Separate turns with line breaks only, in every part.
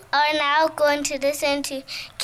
are now going to listen to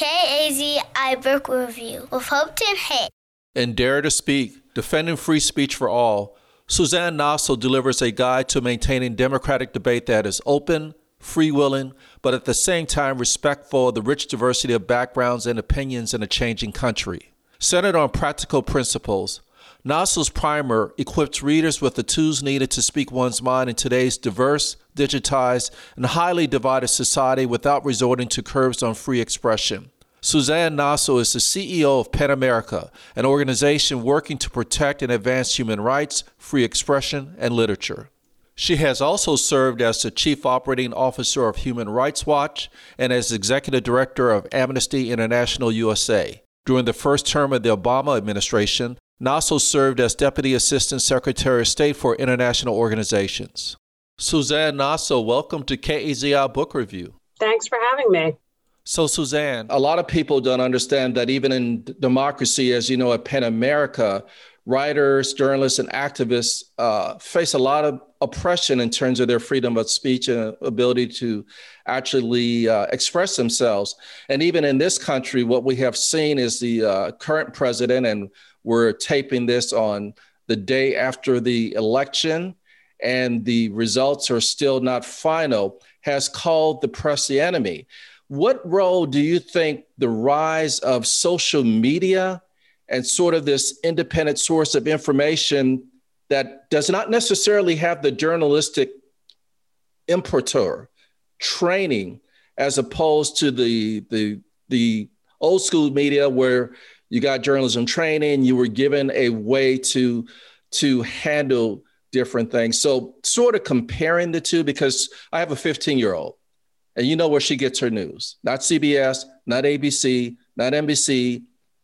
KAZI Book Review with Hope and Hay.
In Dare to Speak, Defending Free Speech for All, Suzanne Nossel delivers a guide to maintaining democratic debate that is open, freewheeling, but at the same time respectful of the rich diversity of backgrounds and opinions in a changing country. Centered on practical principles, Nossel's primer equips readers with the tools needed to speak one's mind in today's diverse, digitized, and highly divided society without resorting to curbs on free expression. Suzanne Nossel is the CEO of PEN America, an organization working to protect and advance human rights, free expression, and literature. She has also served as the Chief Operating Officer of Human Rights Watch and as Executive Director of Amnesty International USA. During the first term of the Obama administration, Nossel served as Deputy Assistant Secretary of State for International Organizations. Suzanne Nossel, welcome to KAZI Book Review.
Thanks for having me.
So, Suzanne, a lot of people don't understand that even in democracy, as you know, at PEN America, writers, journalists, and activists face a lot of oppression in terms of their freedom of speech and ability to actually express themselves. And even in this country, what we have seen is the current president, and we're taping this on the day after the election, and the results are still not final, has called the press the enemy. What role do you think the rise of social media and sort of this independent source of information that does not necessarily have the journalistic imprimatur training, as opposed to the old school media where you got journalism training, you were given a way to handle different things. So sort of comparing the two, because I have a 15-year-old, and you know where she gets her news. Not CBS, not ABC, not NBC,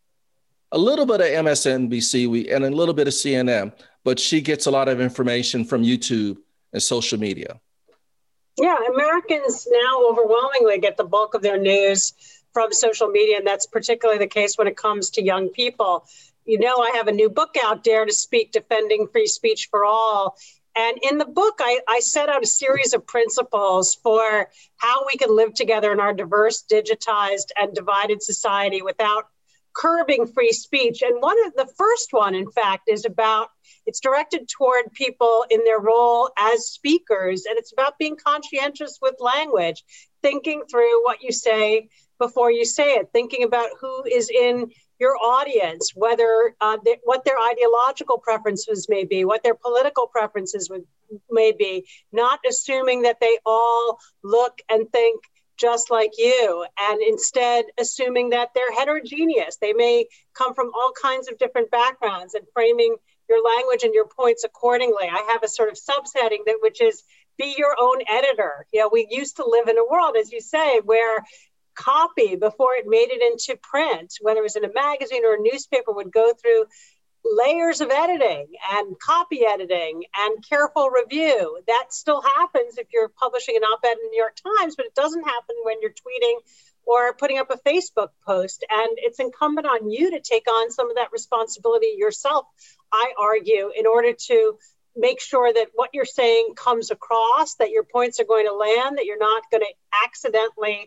a little bit of MSNBC and a little bit of CNN, but she gets a lot of information from YouTube and social media.
Yeah, Americans now overwhelmingly get the bulk of their news from social media, and that's particularly the case when it comes to young people. You know, I have a new book out, Dare to Speak, Defending Free Speech for All. And in the book, I set out a series of principles for how we can live together in our diverse, digitized, and divided society without curbing free speech. And the first one, in fact, it's directed toward people in their role as speakers, and it's about being conscientious with language, thinking through what you say before you say it, thinking about who is in your audience, whether what their ideological preferences may be, what their political preferences may be, not assuming that they all look and think just like you, and instead assuming that they're heterogeneous. They may come from all kinds of different backgrounds, and framing your language and your points accordingly. I have a sort of subsetting which is be your own editor. You know, we used to live in a world, as you say, where copy, before it made it into print, whether it was in a magazine or a newspaper, would go through layers of editing and copy editing and careful review. That still happens if you're publishing an op-ed in the New York Times, but it doesn't happen when you're tweeting or putting up a Facebook post. And it's incumbent on you to take on some of that responsibility yourself, I argue, in order to make sure that what you're saying comes across, that your points are going to land, that you're not going to accidentally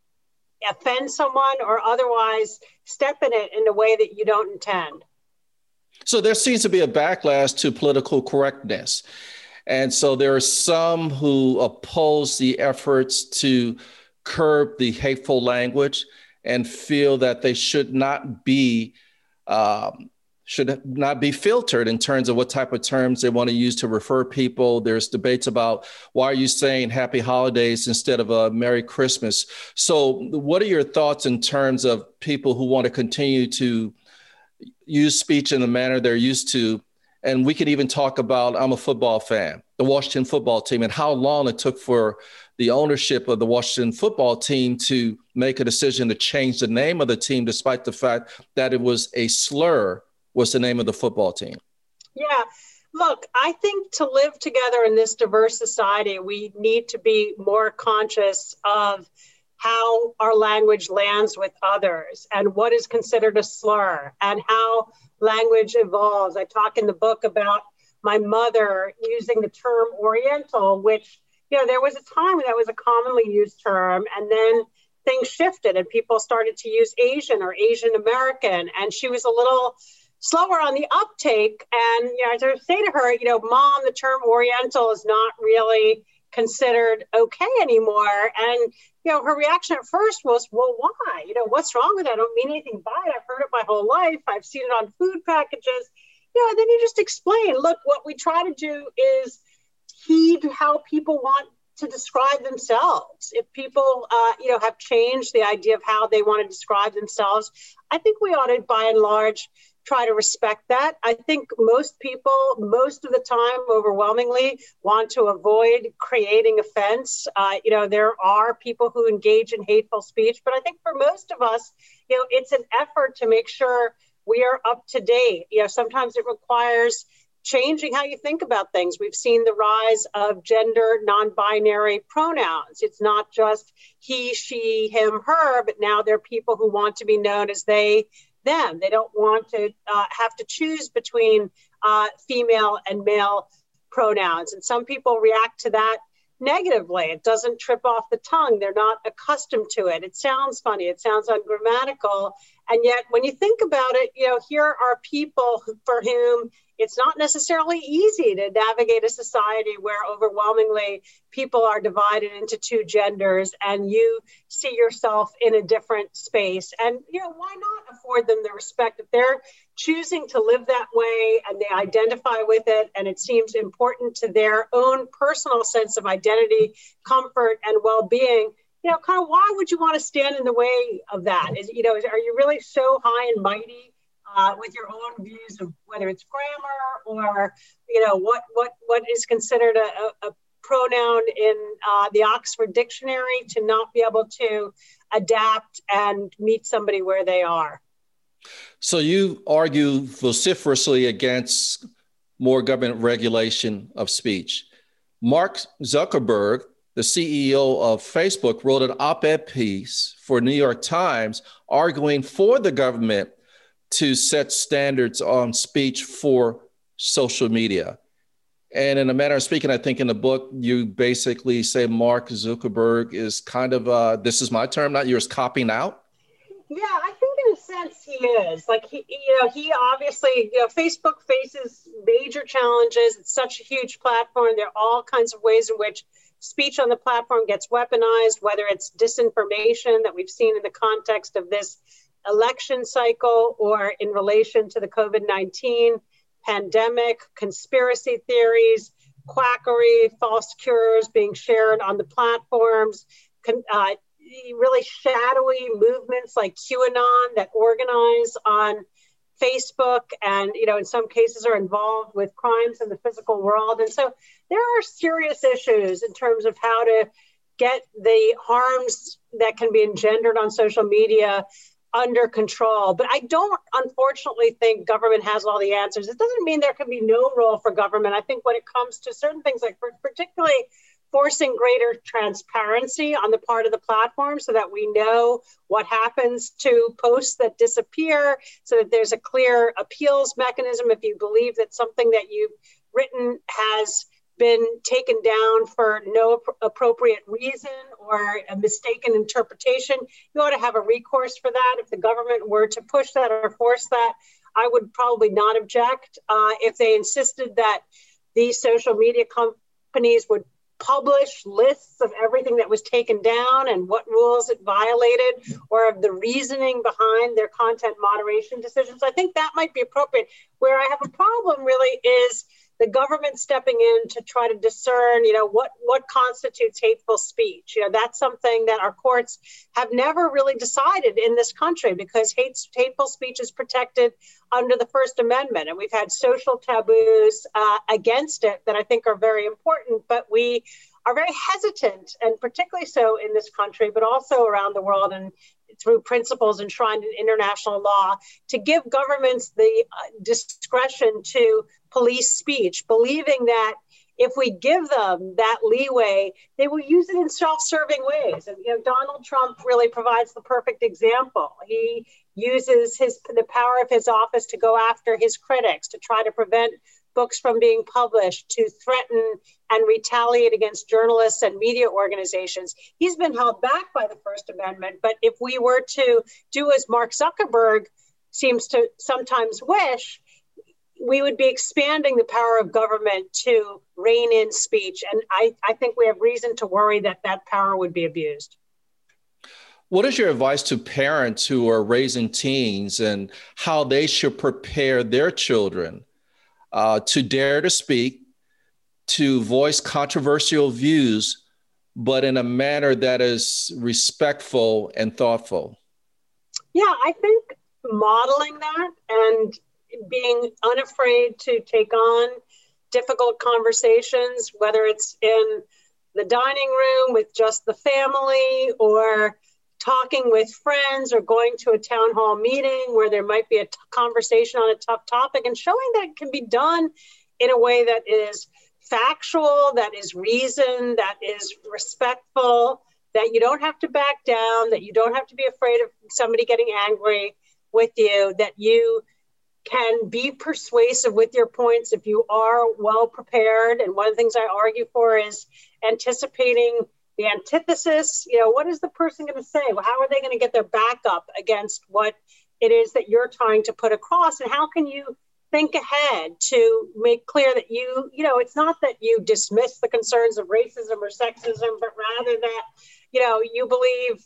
offend someone or otherwise step in it in a way that you don't intend.
So there seems to be a backlash to political correctness. And so there are some who oppose the efforts to curb the hateful language and feel that they should not be filtered in terms of what type of terms they want to use to refer people. There's debates about why are you saying happy holidays instead of a Merry Christmas? So what are your thoughts in terms of people who want to continue to use speech in the manner they're used to? And we could even talk about, I'm a football fan, the Washington football team, and how long it took for the ownership of the Washington football team to make a decision to change the name of the team, despite the fact that it was a slur, was the name of the football team.
Yeah, look, I think to live together in this diverse society, we need to be more conscious of how our language lands with others and what is considered a slur and how language evolves. I talk in the book about my mother using the term Oriental, which there was a time when that was a commonly used term, and then things shifted and people started to use Asian or Asian American. And she was a little slower on the uptake. And I sort of say to her, Mom, the term Oriental is not really considered okay anymore. And, her reaction at first was, well, why? What's wrong with that? I don't mean anything by it. I've heard it my whole life. I've seen it on food packages. And then you just explain, look, what we try to do is heed how people want to describe themselves. If people, have changed the idea of how they want to describe themselves, I think we ought to, by and large, try to respect that. I think most people, most of the time, overwhelmingly, want to avoid creating offense. There are people who engage in hateful speech, but I think for most of us, it's an effort to make sure we are up to date. Sometimes it requires changing how you think about things. We've seen the rise of gender non-binary pronouns. It's not just he, she, him, her, but now there are people who want to be known as they, them. They don't want to have to choose between female and male pronouns. And some people react to that negatively. It doesn't trip off the tongue. They're not accustomed to it. It sounds funny. It sounds ungrammatical. And yet, when you think about it, here are people for whom it's not necessarily easy to navigate a society where overwhelmingly people are divided into two genders and you see yourself in a different space. And, why not afford them the respect if they're choosing to live that way and they identify with it and it seems important to their own personal sense of identity, comfort, and well-being? Kind of why would you want to stand in the way of that? Are you really so high and mighty with your own views of whether it's grammar or, what is considered a pronoun in the Oxford Dictionary to not be able to adapt and meet somebody where they are?
So you argue vociferously against more government regulation of speech. Mark Zuckerberg, the CEO of Facebook, wrote an op-ed piece for New York Times arguing for the government to set standards on speech for social media. And in a manner of speaking, I think in the book, you basically say Mark Zuckerberg is kind of, this is my term, not yours, copying out.
Yeah, I think in a sense he is. Like, he obviously, Facebook faces major challenges. It's such a huge platform. There are all kinds of ways in which speech on the platform gets weaponized, whether it's disinformation that we've seen in the context of this election cycle or in relation to the COVID-19 pandemic, conspiracy theories, quackery, false cures being shared on the platforms, really shadowy movements like QAnon that organize on Facebook and, in some cases are involved with crimes in the physical world. And so there are serious issues in terms of how to get the harms that can be engendered on social media under control. But I don't, unfortunately, think government has all the answers. It doesn't mean there can be no role for government. I think when it comes to certain things, like particularly forcing greater transparency on the part of the platform so that we know what happens to posts that disappear, so that there's a clear appeals mechanism if you believe that something that you've written has been taken down for no appropriate reason or a mistaken interpretation. You ought to have a recourse for that. If the government were to push that or force that, I would probably not object. If they insisted that these social media companies would publish lists of everything that was taken down and what rules it violated or of the reasoning behind their content moderation decisions, I think that might be appropriate. Where I have a problem really is the government stepping in to try to discern, what constitutes hateful speech. That's something that our courts have never really decided in this country because hateful speech is protected under the First Amendment. And we've had social taboos against it that I think are very important, but we are very hesitant, and particularly so in this country, but also around the world and through principles enshrined in international law, to give governments the discretion to police speech, believing that if we give them that leeway, they will use it in self-serving ways. And Donald Trump really provides the perfect example. He uses the power of his office to go after his critics, to try to prevent books from being published, to threaten and retaliate against journalists and media organizations. He's been held back by the First Amendment. But if we were to do as Mark Zuckerberg seems to sometimes wish, we would be expanding the power of government to rein in speech. And I think we have reason to worry that that power would be abused.
What is your advice to parents who are raising teens and how they should prepare their children to dare to speak, to voice controversial views, but in a manner that is respectful and thoughtful?
Yeah, I think modeling that and being unafraid to take on difficult conversations, whether it's in the dining room with just the family or talking with friends or going to a town hall meeting where there might be a conversation on a tough topic, and showing that it can be done in a way that is factual, that is reasoned, that is respectful, that you don't have to back down, that you don't have to be afraid of somebody getting angry with you, that you can be persuasive with your points if you are well prepared. And one of the things I argue for is anticipating the antithesis. You know, what is the person going to say? Well, how are they going to get their back up against what it is that you're trying to put across? And how can you think ahead to make clear that you know, it's not that you dismiss the concerns of racism or sexism, but rather that, you know, you believe,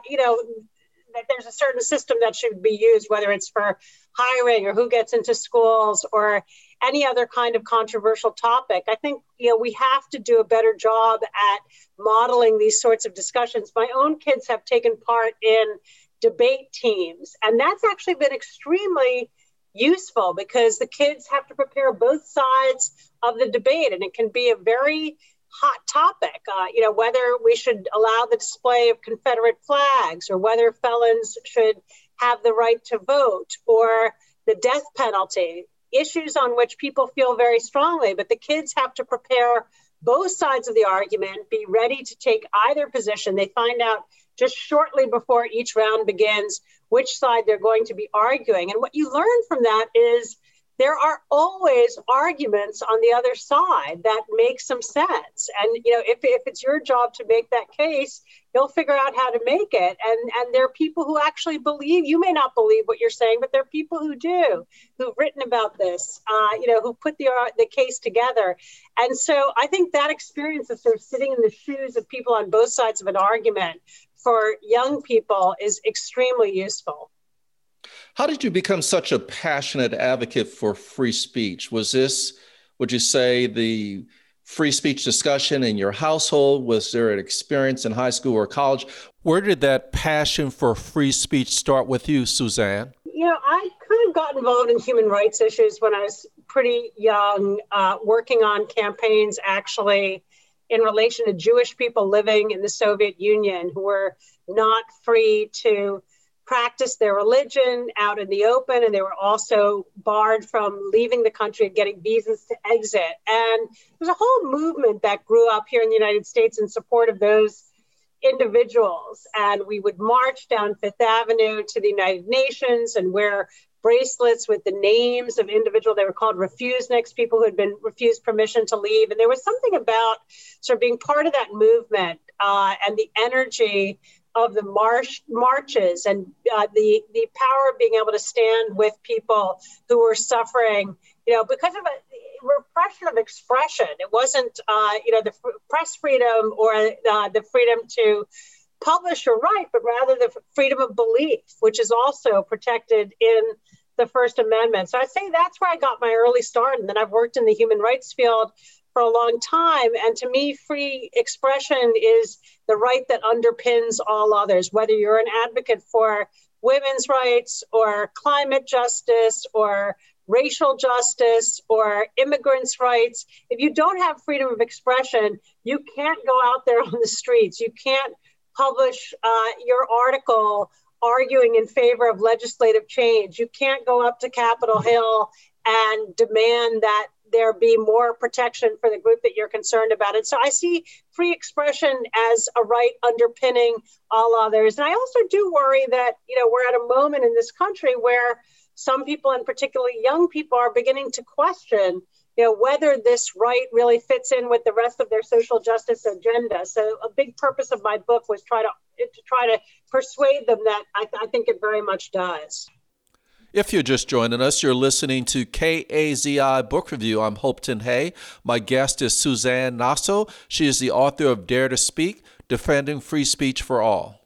that there's a certain system that should be used, whether it's for hiring or who gets into schools or any other kind of controversial topic. I think, you know, we have to do a better job at modeling these sorts of discussions. My own kids have taken part in debate teams, and that's actually been extremely useful because the kids have to prepare both sides of the debate, and it can be a very hot topic, whether we should allow the display of Confederate flags or whether felons should have the right to vote or the death penalty, issues on which people feel very strongly. But the kids have to prepare both sides of the argument, be ready to take either position. They find out just shortly before each round begins which side they're going to be arguing. And what you learn from that is there are always arguments on the other side that make some sense. And, you know, if it's your job to make that case, you'll figure out how to make it. And there are people who actually believe, you may not believe what you're saying, but there are people who do, who've written about this, who put the case together. And so I think that experience of sort of sitting in the shoes of people on both sides of an argument for young people is extremely useful.
How did you become such a passionate advocate for free speech? Was this, would you say, the free speech discussion in your household? Was there an experience in high school or college? Where did that passion for free speech start with you, Suzanne?
You know, I kind of got involved in human rights issues when I was pretty young, working on campaigns actually in relation to Jewish people living in the Soviet Union who were not free to practice their religion out in the open, and they were also barred from leaving the country and getting visas to exit. And there's a whole movement that grew up here in the United States in support of those individuals. And we would march down Fifth Avenue to the United Nations and wear bracelets with the names of individuals. They were called refuseniks, people who had been refused permission to leave. And there was something about sort of being part of that movement and the energy of the marches and the power of being able to stand with people who were suffering, because of a repression of expression. It wasn't, the press freedom or the freedom to publish or write, but rather the freedom of belief, which is also protected in the First Amendment. So I'd say that's where I got my early start. And then I've worked in the human rights field for a long time. And to me, free expression is the right that underpins all others, whether you're an advocate for women's rights or climate justice or racial justice or immigrants' rights. If you don't have freedom of expression, you can't go out there on the streets. You can't publish your article arguing in favor of legislative change. You can't go up to Capitol Hill and demand that there be more protection for the group that you're concerned about. And so I see free expression as a right underpinning all others. And I also do worry that, we're at a moment in this country where some people, and particularly young people, are beginning to question whether this right really fits in with the rest of their social justice agenda. So a big purpose of my book was try to persuade them that I think it very much does.
If you're just joining us, you're listening to KAZI Book Review. I'm Hopeton Hay. My guest is Suzanne Nasso. She is the author of Dare to Speak, Defending Free Speech for All.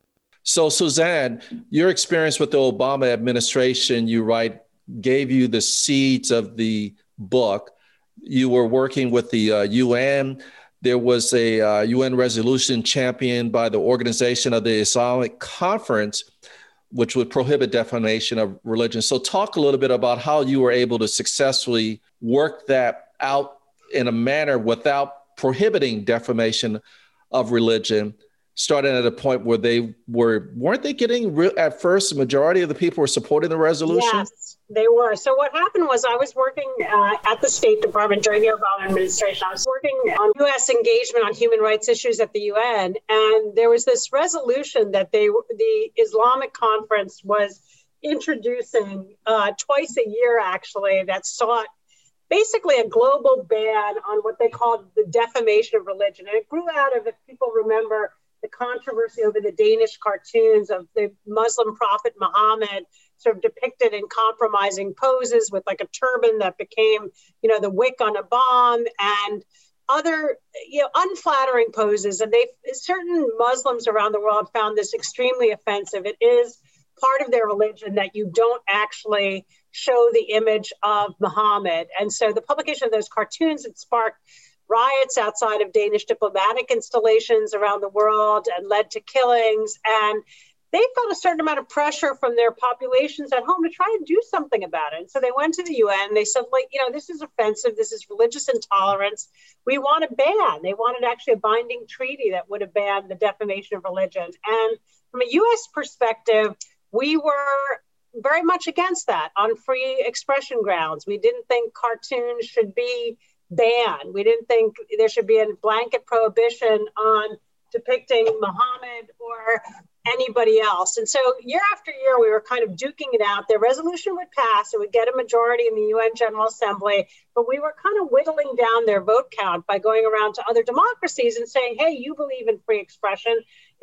So, Suzanne, your experience with the Obama administration, you write, gave you the seeds of the book. You were working with the UN. There was a UN resolution championed by the Organization of the Islamic Conference, which would prohibit defamation of religion. So talk a little bit about how you were able to successfully work that out in a manner without prohibiting defamation of religion, starting at a point where weren't they getting at first, the majority of the people were supporting the resolution?
Yes, they were. So what happened was I was working at the State Department during the Obama administration. I was working on U.S. engagement on human rights issues at the UN. And there was this resolution that the Islamic Conference was introducing twice a year, actually, that sought basically a global ban on what they called the defamation of religion. And it grew out of, if people remember, the controversy over the Danish cartoons of the Muslim prophet Muhammad sort of depicted in compromising poses with like a turban that became, the wick on a bomb and other, unflattering poses. And certain Muslims around the world found this extremely offensive. It is part of their religion that you don't actually show the image of Muhammad. And so the publication of those cartoons had sparked riots outside of Danish diplomatic installations around the world and led to killings. And they felt a certain amount of pressure from their populations at home to try and do something about it. And so they went to the UN. They said, this is offensive. This is religious intolerance. We want a ban. They wanted actually a binding treaty that would have banned the defamation of religion. And from a U.S. perspective, we were very much against that on free expression grounds. We didn't think cartoons should be banned. We didn't think there should be a blanket prohibition on depicting Muhammad or anybody else. And so year after year, we were kind of duking it out. The resolution would pass. It would get a majority in the UN General Assembly, but we were kind of whittling down their vote count by going around to other democracies and saying, hey, you believe in free expression.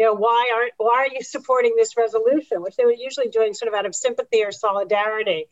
Why are you supporting this resolution? Which they were usually doing sort of out of sympathy or solidarity.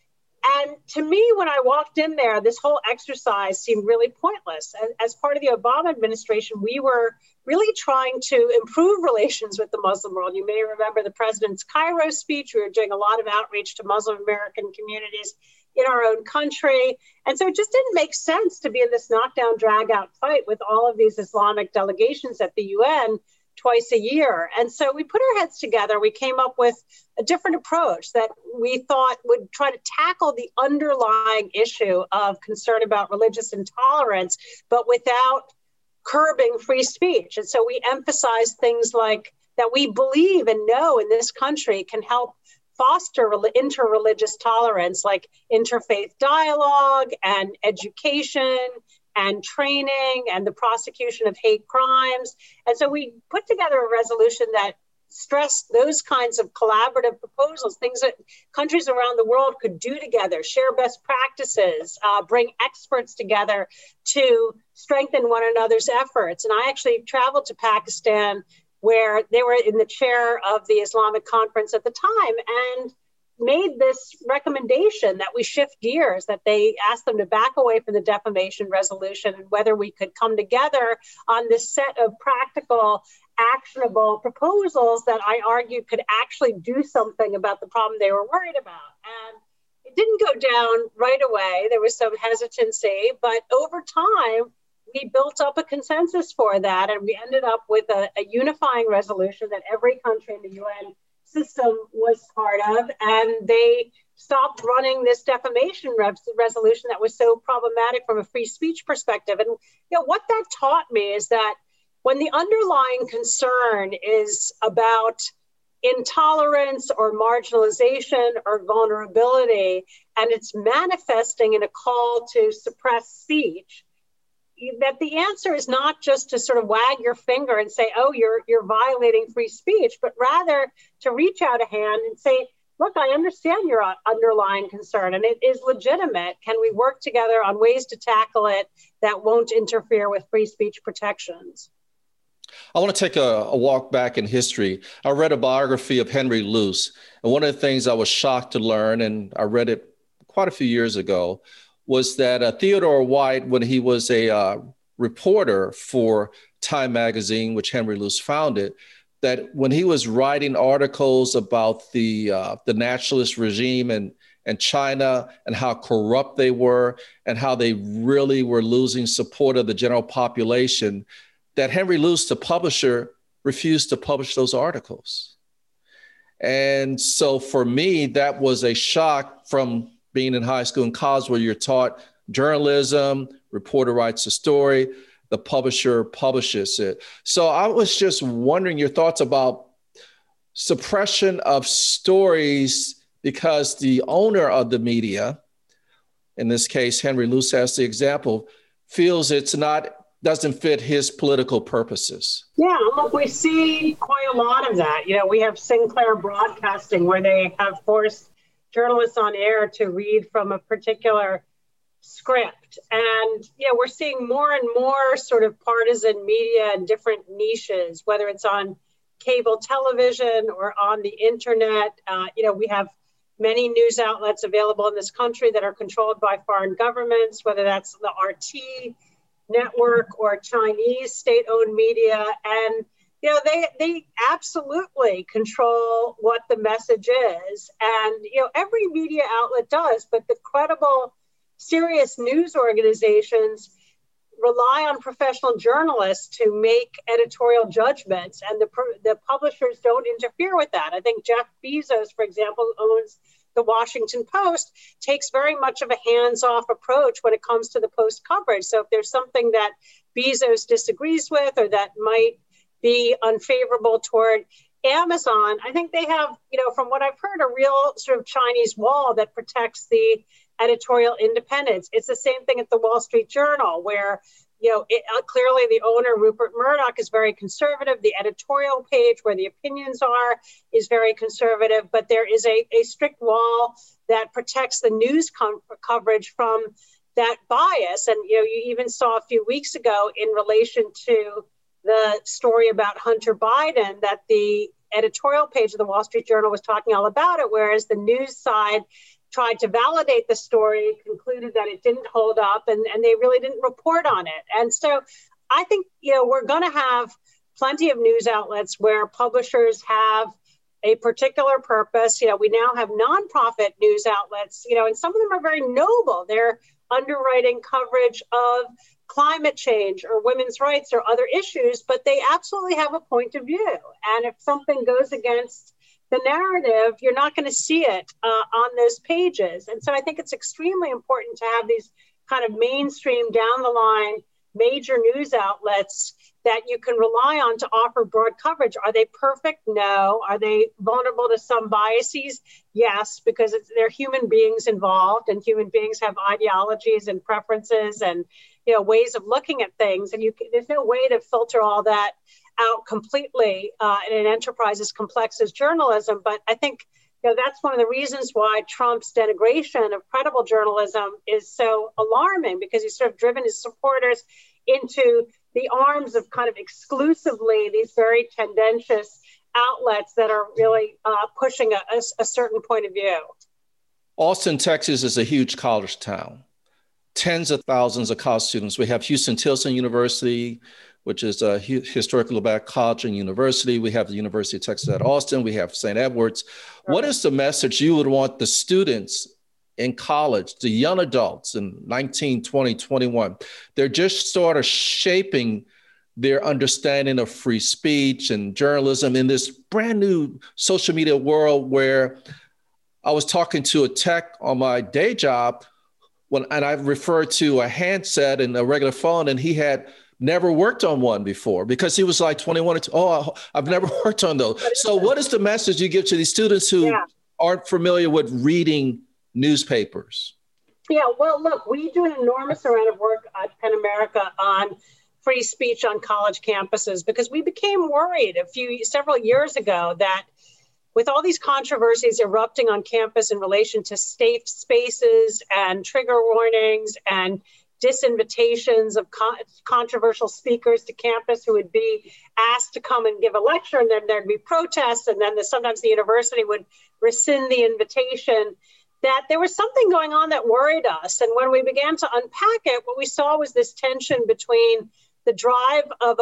And to me, when I walked in there, this whole exercise seemed really pointless. As part of the Obama administration, we were really trying to improve relations with the Muslim world. You may remember the president's Cairo speech. We were doing a lot of outreach to Muslim American communities in our own country. And so it just didn't make sense to be in this knockdown, drag out fight with all of these Islamic delegations at the UN twice a year. And so we put our heads together. We came up with a different approach that we thought would try to tackle the underlying issue of concern about religious intolerance, but without curbing free speech. And so we emphasize things like that we believe and know in this country can help foster interreligious tolerance, like interfaith dialogue and education and training and the prosecution of hate crimes. And so we put together a resolution that stressed those kinds of collaborative proposals, things that countries around the world could do together, share best practices, bring experts together to strengthen one another's efforts. And I actually traveled to Pakistan, where they were in the chair of the Islamic Conference at the time, and made this recommendation that we shift gears, that they asked them to back away from the defamation resolution and whether we could come together on this set of practical, actionable proposals that I argued could actually do something about the problem they were worried about. And it didn't go down right away. There was some hesitancy, but over time, we built up a consensus for that. And we ended up with a unifying resolution that every country in the UN system was part of, and they stopped running this defamation resolution that was so problematic from a free speech perspective. And what that taught me is that when the underlying concern is about intolerance or marginalization or vulnerability, and it's manifesting in a call to suppress speech, that the answer is not just to sort of wag your finger and say, oh, you're violating free speech, but rather to reach out a hand and say, look, I understand your underlying concern and it is legitimate. Can we work together on ways to tackle it that won't interfere with free speech protections?
I want to take a walk back in history. I read a biography of Henry Luce, and one of the things I was shocked to learn, and I read it quite a few years ago, was that Theodore White, when he was a reporter for Time magazine, which Henry Luce founded, that when he was writing articles about the nationalist regime and China and how corrupt they were and how they really were losing support of the general population, that Henry Luce, the publisher, refused to publish those articles. And so for me, that was a shock from being in high school and college where you're taught journalism, reporter writes a story, the publisher publishes it. So I was just wondering your thoughts about suppression of stories because the owner of the media, in this case, Henry Luce as the example, feels doesn't fit his political purposes.
Yeah, look, we see quite a lot of that. You know, we have Sinclair Broadcasting where they have forced journalists on air to read from a particular script. And, you know, we're seeing more and more sort of partisan media in different niches, whether it's on cable television or on the internet. You know, we have many news outlets available in this country that are controlled by foreign governments, whether that's the RT network or Chinese state-owned media. And, you know, they absolutely control what the message is. And, you know, every media outlet does, but the credible, serious news organizations rely on professional journalists to make editorial judgments, and the publishers don't interfere with that. I think Jeff Bezos, for example, owns the Washington Post, takes very much of a hands-off approach when it comes to the Post coverage. So if there's something that Bezos disagrees with or that might be unfavorable toward Amazon, I think they have, you know, from what I've heard, a real sort of Chinese wall that protects the editorial independence. It's the same thing at the Wall Street Journal, where, you know, clearly the owner, Rupert Murdoch, is very conservative. The editorial page where the opinions are is very conservative, but there is a strict wall that protects the news coverage from that bias. And, you know, you even saw a few weeks ago in relation to the story about Hunter Biden that the editorial page of the Wall Street Journal was talking all about it, whereas the news side tried to validate the story, concluded that it didn't hold up, and they really didn't report on it. And so I think, you know, we're going to have plenty of news outlets where publishers have a particular purpose. You know, we now have nonprofit news outlets, you know, and some of them are very noble. They're underwriting coverage of climate change or women's rights or other issues, but they absolutely have a point of view. And if something goes against the narrative, you're not going to see it on those pages. And so I think it's extremely important to have these kind of mainstream, down the line, major news outlets that you can rely on to offer broad coverage. Are they perfect? No. Are they vulnerable to some biases? Yes, because they're human beings involved, and human beings have ideologies and preferences and, you know, ways of looking at things. And there's no way to filter all that out completely in an enterprise as complex as journalism. But I think, you know, that's one of the reasons why Trump's denigration of credible journalism is so alarming, because he's sort of driven his supporters into the arms of kind of exclusively these very tendentious outlets that are really pushing a certain point of view.
Austin, Texas is a huge college town. Tens of thousands of college students. We have Huston-Tillotson University, which is a historically black college and university. We have the University of Texas at Austin. We have St. Edward's. Right. What is the message you would want the students in college, the young adults in 19, 20, 21? They're just sort of shaping their understanding of free speech and journalism in this brand new social media world where I was talking to a tech on my day job and I referred to a handset and a regular phone, and he had never worked on one before because he was like 21. I've never worked on those. So what is the message you give to these students who aren't familiar with reading newspapers?
Yeah, well, look, we do an enormous amount of work at PEN America on free speech on college campuses because we became worried several years ago that with all these controversies erupting on campus in relation to safe spaces and trigger warnings and disinvitations of controversial speakers to campus who would be asked to come and give a lecture, and then there'd be protests, and then sometimes the university would rescind the invitation, that there was something going on that worried us. And when we began to unpack it, what we saw was this tension between the drive of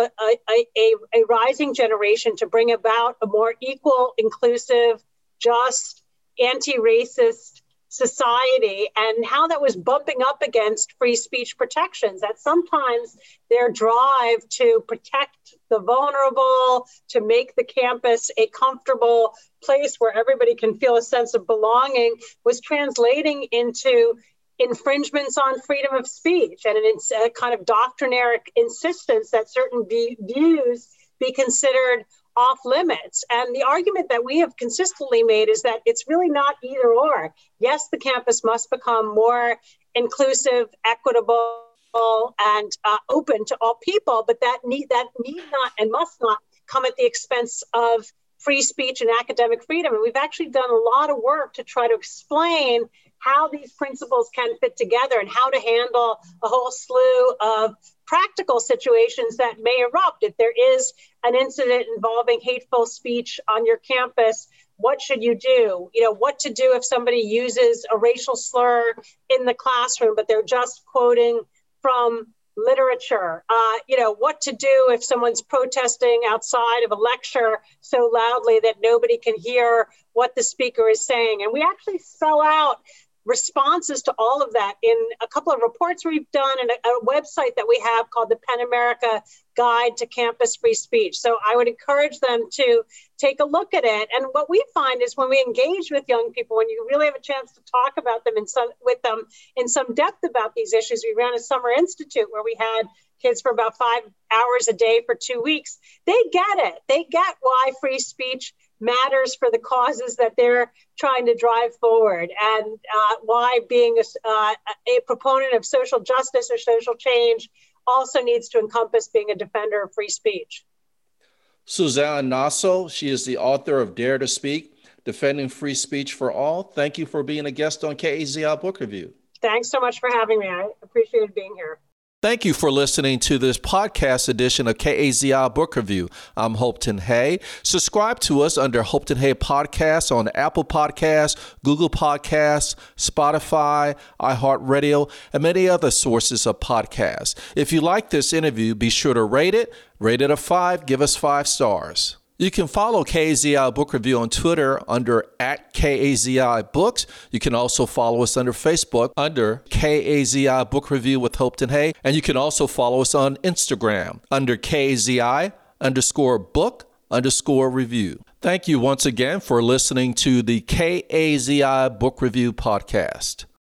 a rising generation to bring about a more equal, inclusive, just, anti-racist society, and how that was bumping up against free speech protections, that sometimes their drive to protect the vulnerable, to make the campus a comfortable place where everybody can feel a sense of belonging, was translating into infringements on freedom of speech and a kind of doctrinaire insistence that certain views be considered off limits. And the argument that we have consistently made is that it's really not either or. Yes, the campus must become more inclusive, equitable, and open to all people, but that need not and must not come at the expense of free speech and academic freedom. And we've actually done a lot of work to try to explain how these principles can fit together and how to handle a whole slew of practical situations that may erupt. If there is an incident involving hateful speech on your campus, what should you do? What to do if somebody uses a racial slur in the classroom, but they're just quoting from literature. What to do if someone's protesting outside of a lecture so loudly that nobody can hear what the speaker is saying. And we actually spell out responses to all of that in a couple of reports we've done and a website that we have called the PEN America Guide to Campus Free Speech. So I would encourage them to take a look at it. And what we find is when we engage with young people, when you really have a chance to talk about them with them in some depth about these issues, we ran a summer institute where we had kids for about 5 hours a day for 2 weeks. They get it. They get why free speech matters for the causes that they're trying to drive forward, and why being a proponent of social justice or social change also needs to encompass being a defender of free speech.
Suzanne Nasso, she is the author of Dare to Speak, Defending Free Speech for All. Thank you for being a guest on KAZI Book Review.
Thanks so much for having me. I appreciated being here.
Thank you for listening to this podcast edition of KAZI Book Review. I'm Hopeton Hay. Subscribe to us under Hopeton Hay Podcasts on Apple Podcasts, Google Podcasts, Spotify, iHeartRadio, and many other sources of podcasts. If you like this interview, be sure to rate it. Rate it a 5. Give us 5 stars. You can follow KAZI Book Review on Twitter under @KAZI Books. You can also follow us under Facebook under KAZI Book Review with Hopeton Hay. And you can also follow us on Instagram under KAZI_book_review. Thank you once again for listening to the KAZI Book Review podcast.